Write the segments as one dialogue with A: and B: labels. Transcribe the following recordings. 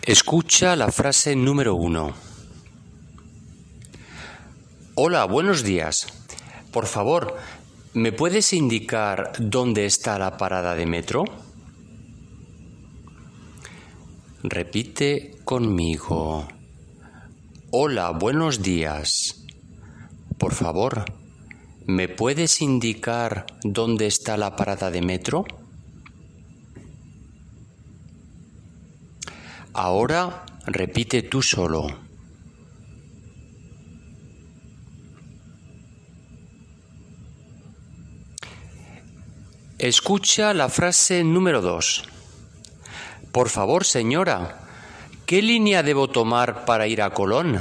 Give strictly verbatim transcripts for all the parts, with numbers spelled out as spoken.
A: Escucha la frase número uno. Hola, buenos días. Por favor, ¿me puedes indicar dónde está la parada de metro? Repite conmigo. Hola, buenos días. Por favor, ¿me puedes indicar dónde está la parada de metro? Ahora repite tú solo. Escucha la frase número dos. Por favor, señora, ¿qué línea debo tomar para ir a Colón?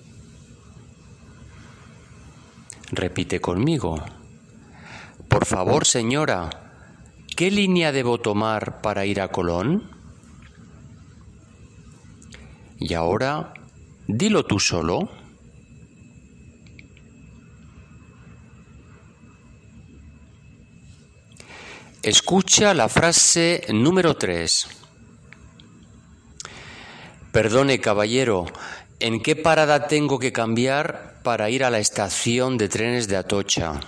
A: Repite conmigo. Por favor, señora, ¿qué línea debo tomar para ir a Colón? Y ahora, dilo tú solo. Escucha la frase número tres. Perdone, caballero, ¿en qué parada tengo que cambiar para ir a la estación de trenes de Atocha?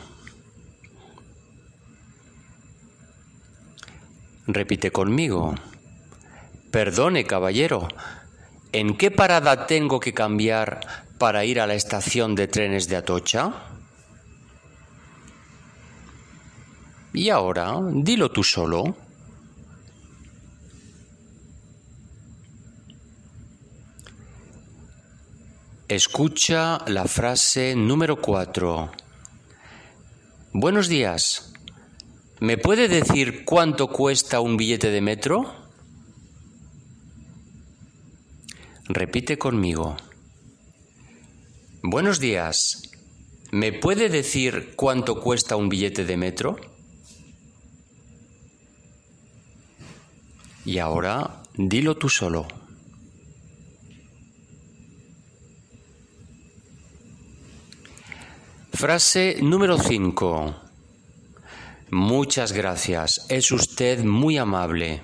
A: Repite conmigo. Perdone, caballero, ¿en qué parada tengo que cambiar para ir a la estación de trenes de Atocha? Y ahora, dilo tú solo. Escucha la frase número cuatro. Buenos días. ¿Me puede decir cuánto cuesta un billete de metro? Repite conmigo. Buenos días. ¿Me puede decir cuánto cuesta un billete de metro? Y ahora, dilo tú solo. Frase número cinco. Muchas gracias. Es usted muy amable.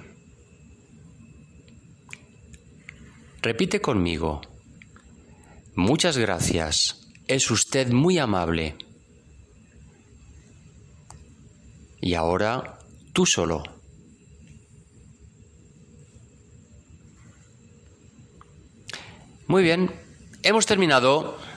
A: Repite conmigo. Muchas gracias. Es usted muy amable. Y ahora, tú solo. Muy bien, hemos terminado.